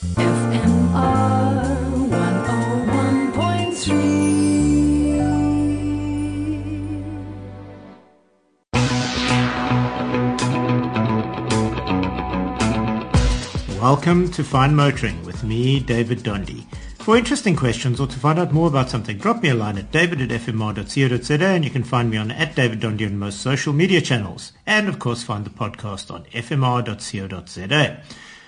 FMR 101.3. Welcome to Fine Motoring with me, David Dondy. For interesting questions or to find out more about something, drop me a line at david@fmr.co.za, and you can find me on @DavidDondy on most social media channels. And of course, find the podcast on fmr.co.za.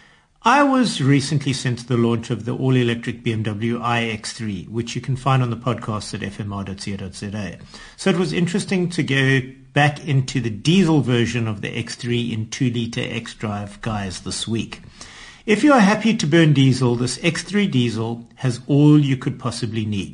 I was recently sent to the launch of the all-electric BMW iX3, which you can find on the podcast at fmr.co.za. So it was interesting to go back into the diesel version of the X3 in 2-litre xDrive guys this week. If you are happy to burn diesel, this X3 diesel has all you could possibly need.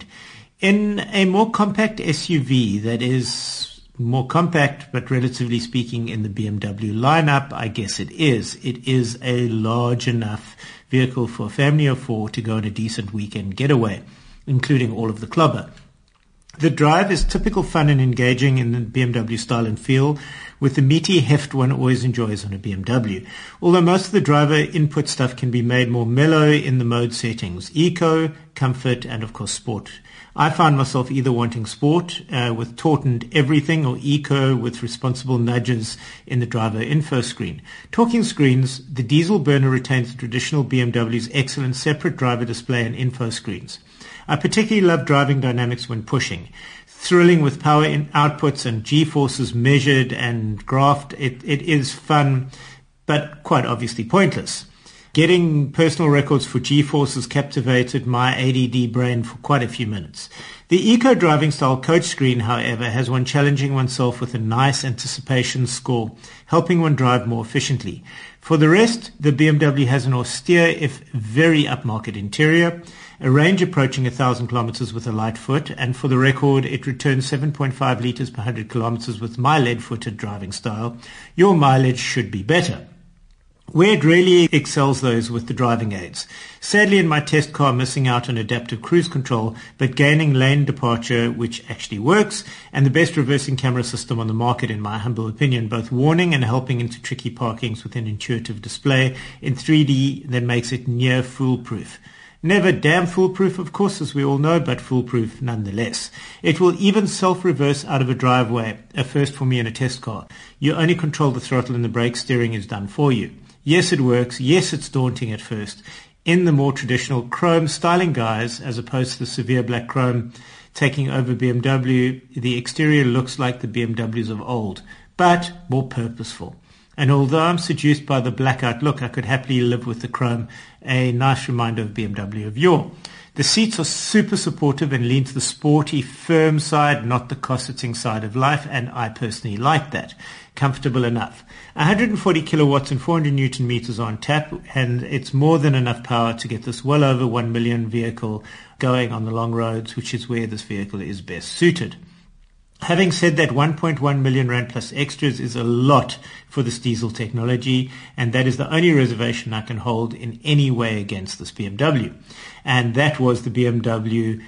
In a more compact SUV that is more compact, but relatively speaking in the BMW lineup, I guess it is. It is a large enough vehicle for a family of 4 to go on a decent weekend getaway, including all of the clobber. The drive is typical fun and engaging in the BMW style and feel, with the meaty heft one always enjoys on a BMW. Although most of the driver input stuff can be made more mellow in the mode settings: eco, comfort, and of course sport. I found myself either wanting sport with tautened everything, or eco with responsible nudges in the driver info screen. Talking screens, the diesel burner retains the traditional BMW's excellent separate driver display and info screens. I particularly love driving dynamics when pushing. Thrilling with power outputs and G-forces measured and graphed, it is fun, but quite obviously pointless. Getting personal records for G-forces captivated my ADD brain for quite a few minutes. The eco driving style coach screen, however, has one challenging oneself with a nice anticipation score, helping one drive more efficiently. For the rest, the BMW has an austere, if very upmarket interior, a range approaching 1,000 kilometers with a light foot, and for the record, it returns 7.5 liters per 100 kilometers with my lead-footed driving style. Your mileage should be better. Where it really excels, though, is with the driving aids. Sadly, in my test car, missing out on adaptive cruise control, but gaining lane departure, which actually works, and the best reversing camera system on the market, in my humble opinion, both warning and helping into tricky parkings with an intuitive display in 3D that makes it near foolproof. Never damn foolproof, of course, as we all know, but foolproof nonetheless. It will even self-reverse out of a driveway, a first for me in a test car. You only control the throttle and the brake steering is done for you. Yes, it works. Yes, it's daunting at first. In the more traditional chrome styling guise, as opposed to the severe black chrome taking over BMW, the exterior looks like the BMWs of old, but more purposeful. And although I'm seduced by the blackout look, I could happily live with the chrome, a nice reminder of BMW of yore. The seats are super supportive and lean to the sporty, firm side, not the cosseting side of life, and I personally like that. Comfortable enough. 140 kilowatts and 400 newton meters on tap, and it's more than enough power to get this well over 1 million vehicle going on the long roads, which is where this vehicle is best suited. Having said that, 1.1 million rand plus extras is a lot for this diesel technology, and that is the only reservation I can hold in any way against this BMW. And that was the BMW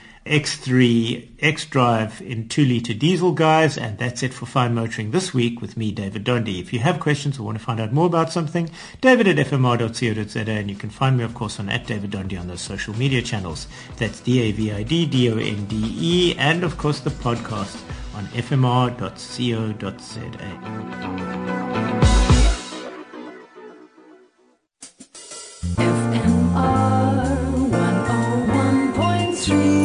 X3 xDrive in 2-litre diesel, guys, and that's it for Fine Motoring this week with me, David Dondy. If you have questions or want to find out more about something, david@fmr.co.za, and you can find me, of course, on @DavidDondy on those social media channels. That's DavidDonde, and of course the podcast on fmr.co.za. FMR 101.3.